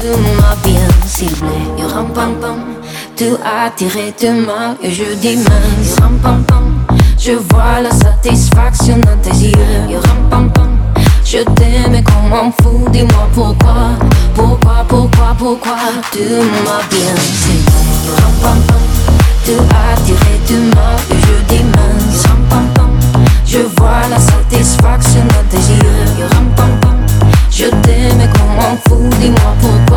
m'as bien ciblé. Ram pam pam, tu as tiré de main et je dis mince. Ram pam pam, je vois la satisfaction dans tes yeux. Ram pam pam, je t'aime et qu'on m'en fout. Dis-moi pourquoi, pourquoi tu m'as bien ciblé. Ram pam pam, tu as tiré de main et je dis mince. Ram pam pam, je vois la satisfaction dans tes yeux. Ram pam pam, je t'aime et qu'on m'en fout. Dis-moi pourquoi.